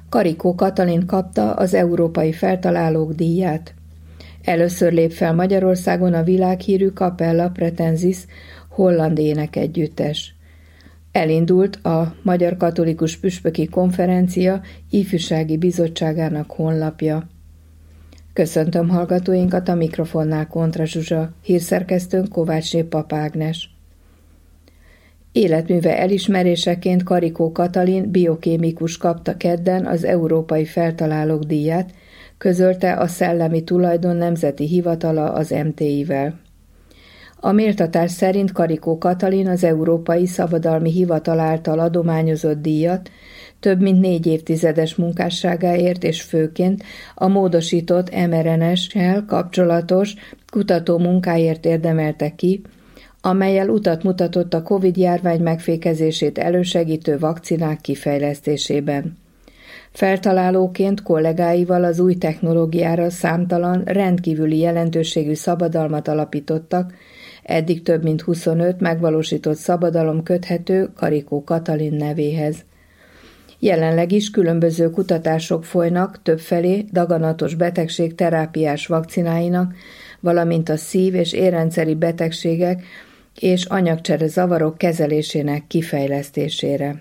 Karikó Katalin kapta az Európai Feltalálók díját. Először lép fel Magyarországon a világhírű Capella Pratensis holland énekegyüttes. Elindult a Magyar Katolikus Püspöki Konferencia Ifjúsági Bizottságának honlapja. Köszöntöm hallgatóinkat, a mikrofonnál Kontra Zsuzsa, hírszerkesztőnk Kovácsné Pap Ágnes. Életműve elismeréseként Karikó Katalin biokémikus kapta kedden az Európai Feltalálók díját, közölte a Szellemi Tulajdon Nemzeti Hivatala az MTI-vel. A méltatás szerint Karikó Katalin az Európai Szabadalmi Hivatal által adományozott díjat több mint 4 évtizedes munkásságáért és főként a módosított mRNA-sel kapcsolatos kutató munkáért érdemelte ki, amellyel utat mutatott a Covid-járvány megfékezését elősegítő vakcinák kifejlesztésében. Feltalálóként kollégáival az új technológiára számtalan rendkívüli jelentőségű szabadalmat alapítottak, eddig több mint 25 megvalósított szabadalom köthető Karikó Katalin nevéhez. Jelenleg is különböző kutatások folynak többfelé daganatos betegség terápiás vakcináinak, valamint a szív- és érrendszeri betegségek és anyagcsere zavarok kezelésének kifejlesztésére.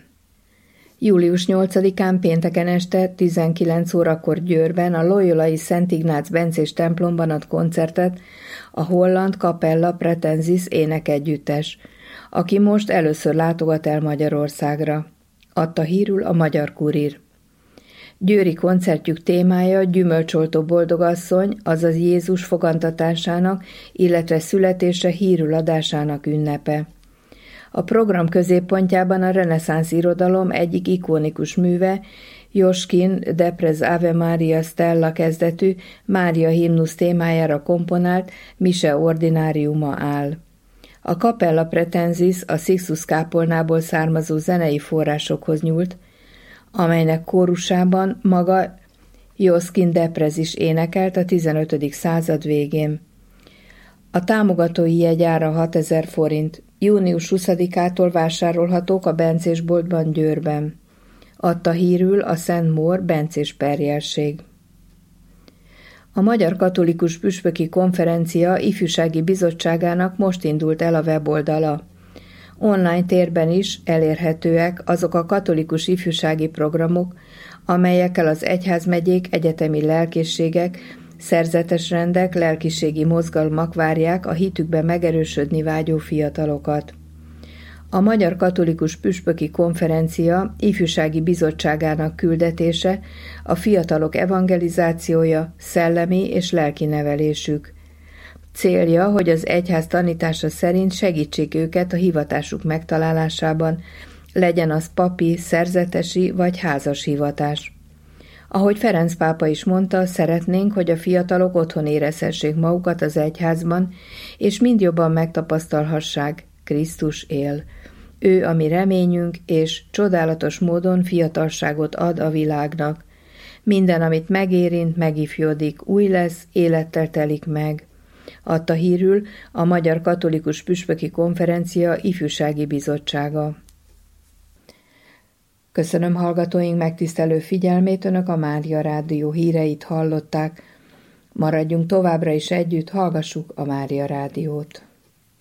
Július 8-án pénteken este 19 órakor Győrben a Loyolai Szent Ignác bencés templomban ad koncertet a holland Capella Pratensis énekegyüttes, aki most először látogat el Magyarországra. Adta hírül a Magyar Kurír. Győri koncertjük témája gyümölcsoltó boldogasszony, azaz Jézus fogantatásának, illetve születése hírül adásának ünnepe. A program középpontjában a reneszánsz irodalom egyik ikonikus műve, Josquin de Prez Ave Maria Stella kezdetű Mária himnusz témájára komponált mise ordináriuma áll. A Capella Pratensis a Sixtus kápolnából származó zenei forrásokhoz nyúlt, amelynek kórusában maga Josquin de Prez is énekelt a 15. század végén. A támogatói jegyára 6000 forint, június 20-ától vásárolhatók a bencésboltban Győrben. Adta hírül a Szent Mór bencés perjelség. A Magyar Katolikus Püspöki Konferencia Ifjúsági Bizottságának most indult el a weboldala. Online térben is elérhetőek azok a katolikus ifjúsági programok, amelyekkel az egyházmegyék, egyetemi lelkészségek, szerzetes rendek, lelkiségi mozgalmak várják a hitükben megerősödni vágyó fiatalokat. A Magyar Katolikus Püspöki Konferencia Ifjúsági Bizottságának küldetése a fiatalok evangelizációja, szellemi és lelki nevelésük. Célja, hogy az egyház tanítása szerint segítsék őket a hivatásuk megtalálásában, legyen az papi, szerzetesi vagy házas hivatás. Ahogy Ferenc pápa is mondta, szeretnénk, hogy a fiatalok otthon érezhessék magukat az egyházban, és mind jobban megtapasztalhassák, Krisztus él. Ő a mi reményünk, és csodálatos módon fiatalságot ad a világnak. Minden, amit megérint, megifjodik, új lesz, élettel telik meg. Adta hírül a Magyar Katolikus Püspöki Konferencia Ifjúsági Bizottsága. Köszönöm hallgatóink megtisztelő figyelmét, Önök a Mária Rádió híreit hallották. Maradjunk továbbra is együtt, hallgassuk a Mária Rádiót.